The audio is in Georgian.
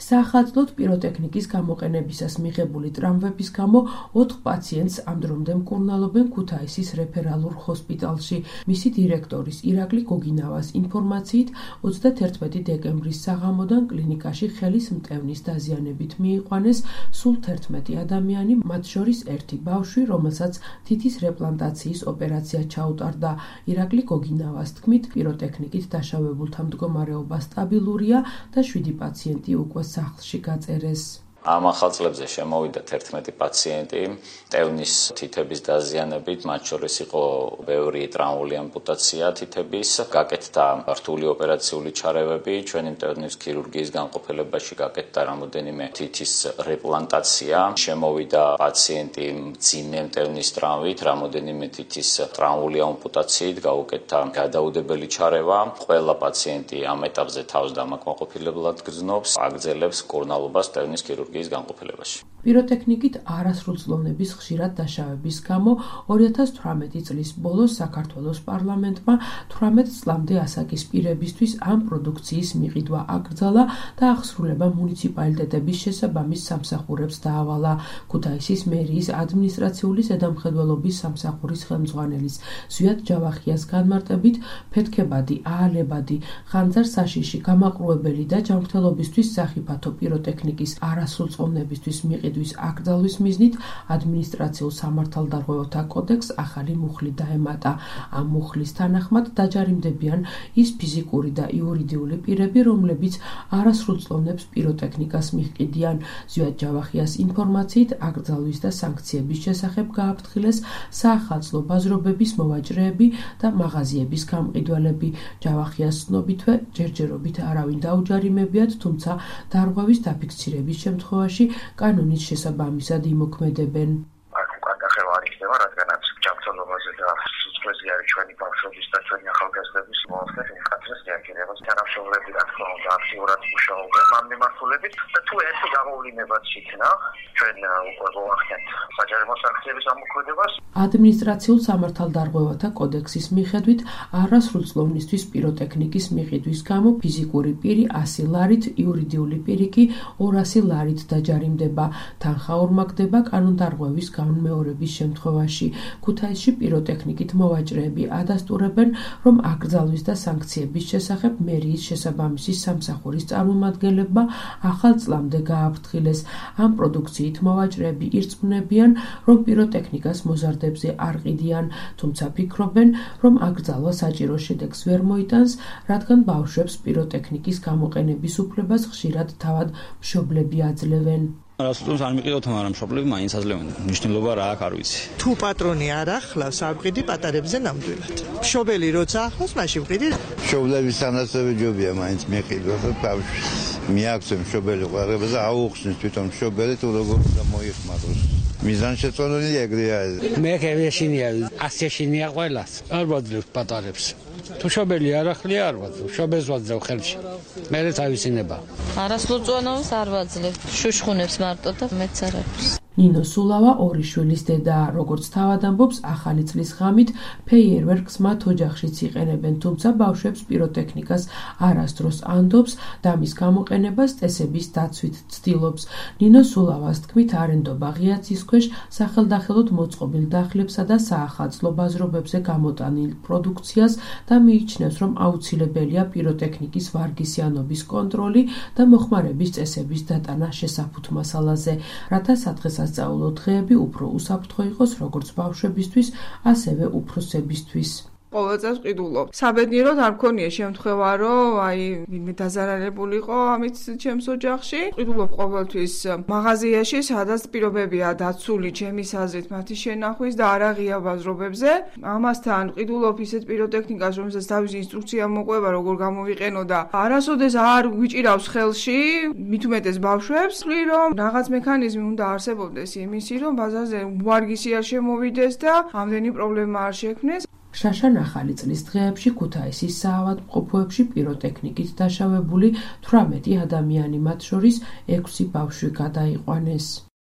საახალწლოდ პიროტექნიკის გამოყენებისას მიღებული ტრავმების გამო 4 პაციენტს ამ დრომდე მკურნალობენ ქუთაისის რეფერალურ ჰოსპიტალში. მისი დირექტორის ირაკლი გოგინავას ინფორმაციით 31 დეკემბრის საღამოდან კლინიკაში ხელის მტევნის დაზიანებით მიიყვანეს სულ 11 ადამიანი, მათ შორის ერთი ბავშვი, რომელსაც თითის რეპლანტაციის ოპერაცია ჩაუტარდა. ირაკლი გოგინავას თქმით, პიროტექნიკით დაშავებულთა მდგომარეობა სტაბილურია და 7 პაციენტი უკვე სახლში გაწერეს. Ამ ახალწლებზე შემოვიდა 11 პაციენტი მტევნის თითების დაზიანებით, მათ შორის იყო ბევრი ტრაუმული ამპუტაცია თითების, გაკეთდა რთული ოპერაციული ჩარევები, ჩვენი მტევნის ქირურგიის განყოფილებაში გაკეთდა რამოდენიმე თითის რეპლანტაცია, შემოვიდა პაციენტი მძიმე მტევნის ტრამვით, რამოდენიმე თითის ტრაუმული ამპუტაციით, გაუკეთდა გადაუდებელი ჩარევა. ყველა პაციენტი ამ ეტაპზე თავს დამაკმაყოფილებლად გრძნობს, აგრძელებს მკურნალობას მტევნის ქირურგიის განყოფილებაში. პიროტექნიკით არასრულწლოვნების ხშირად დაშავების გამო 2018 წლის ბოლოს საქართველოს პარლამენტმა 18 წლამდე ასაკის პირებისთვის ამ პროდუქციის მიყიდვა აკრძალა და აღსრულება მუნიციპალიტეტების შესაბამის სამსახურებს დაავალა. ქუთაისის მერიის ადმინისტრაციული ზედამხედველობის სამსახურის ხელმძღვანელის ზვიად ჯავახიას განმარტებით, ფეთქებადი, აალებადი, ხანძარ საშიში, გამაყრუებელი და ჯანმრთელობისთვის სახიფათო პიროტექნიკის არასრულწლოვნებისთვის მიყიდვის აკრძალვის მიზნით ადმინისტრაციულ სამართალდარღვევათა კოდექსს ახალი მუხლი დაემატა. ამ მუხლის თანახმად დაჯარიმდებიან ის ფიზიკური და იურიდიული პირები, რომლებიც არასრულწლოვნებს პიროტექნიკას მიჰყიდიან. ზვიად ჯავახიას ინფორმაციით, აკრძალვის და სანქციების შესახებ გააფრთხილეს საახალწლო ბაზრობების მოვაჭრეები და მაღაზიების გამყიდველები. ჯავახიას ცნობითვე, ჯერჯერობით არავინ დაუჯარიმებიათ, თუმცა დარღვევის დაფიქსირების შემთხვევაში კანონის შესაბამისად იმოქმედებენ. აქ უკან დახევა არ იქნება, რადგანაც ჯანმრთელობაზე და სიცოცხლეზე არის ჩვენი ბავშვების და ჩვენი ახალგაზრდების მოახდეთ კაცრეს რეაგირებას. თანამშრომლები რა თქმა უნდა აქტიურად მუშაობენ ამ მიმართულებით და თუ ერთი გამოვლინებაც იქნა, ჩვენ უკვე მოახდენთ საჯარიმო სანქციების ამოქმედებას. ადმინისტრაციულ სამართალდარღვევათა კოდექსის მიხედვით არასრულწლოვნისთვის პიროტექნიკის მიყიდვის გამო ფიზიკური პირი 100 ლარით, იურიდიული პირი კი 200 ლარით დაჯარიმდება. თანხა ორმაგდება კანონდარღვევის განმეორების შემთხვევაში. ქუთაისში პიროტექნიკით მოვაჭრეები ადასტურებენ, რომ აკრძალვის და სანქციების შესახებ მერიის შესაბამისი სამსახურის წარმომადგენლებმა ახალ წლამდე გააფრთხილეს. ამ პროდუქციით მოვაჭრეები ირწმუნებიან, რომ პიროტექნიკას მოზარდებზე არ ყიდიან, თუმცა ფიქრობენ, რომ აკრძალვა საჭირო შედეგს ვერ მოიტანს, რადგან ბავშვებს პიროტექნიკის გამოყენების უფლებას ხშირად თავად მშობლები აძლევენ. არასრულწლოვნს არ მიყიდავთ, მაგრამ მშობლები მაინც აძლევენ. მნიშვნელობა რა აქვს არ ვიცი. თუ პატრონი არ ახლავს, არ ვყიდი პატარებზე ნამდვილად. მშობელი როცა ახლავს, მაშინ ვყიდი. მშობლების თანასწორ ჯობია მაინც მიყიდვა და ბავშვს მიაქცევ მშობელი ყვარებას აუხსნის თვითონ მშობელი თუ როგორ გამოიხმაროს. მიზანშეწონილი ეგრე არის. მე ქევეშინია, ასეშინია ყველას. არ ვაძლევ პატარებს. თუ შობელი არ ახლია, არ ვაძლევ. შობელს ვაძლევ ხელში. მერე თავისინება. არასრულწლოვნობას არ ვაძლევ. შუშხუნებს მარტო და მეც არ აქვს. ნინო სულავა ორი შვილის დედაა, როგორც თავად ამბობს, ახალი წლის ღამით ფეიერვერკს მათ ოჯახშიც იყენებენ, თუმცა ბავშვებს პიროტექნიკას არასდროს ანდობს და მის გამოყენებას წესების დაცვით ცდილობს. ნინო სულავას თქმით, არენდობა ღია ცის ქვეშ სახელდახელოდ მოწყობილ დახლებსა და საახალწლო ბაზრობებზე გამოტანილ პროდუქციას და მიიჩნევს, რომ აუცილებელია პიროტექნიკის ვარგისიანობის კონტროლი და მოხმარების წესების დატანა შესაფუთ მასალაზე, რათა სადღესასწაულო დღეები უფრო უსაფრთხო იყოს როგორც ბავშვებისთვის, ასევე უფროსებისთვის. ყოველ წელს ვყიდულობ. საბედნიეროდ არ მქონია შემთხვევა, რომ ვინმე დაზარალებულიყო ამით ჩემს ოჯახში. ვყიდულობ ყოველთვის მაღაზიაში, სადაც პირობებია დაცული ჩემის აზრით მათი შენახვის და არაღია ბაზრობებზე. ამასთან ვყიდულობ ისეთ პიროტექნიკას, რომელსაც თავისი ინსტრუქცია მოყვება, როგორ გამოვიყენო და არასოდეს არ გვიჭირავს ხელში, მით უმეტეს ბავშვებს, რომ რაღაც მექანიზმი უნდა არსებობდეს იმისი, რომ ბაზარზე ვარგისი არ შემოვიდეს და ამდენი პრობლემა არ შექმნეს. შაშან ახალი წლის დღეებში ქუთაისის საავადმყოფოებში პიროტექნიკით დაშავებული 18 ადამიანი, მათ შორის 6 ბავშვი გადაიყვანეს.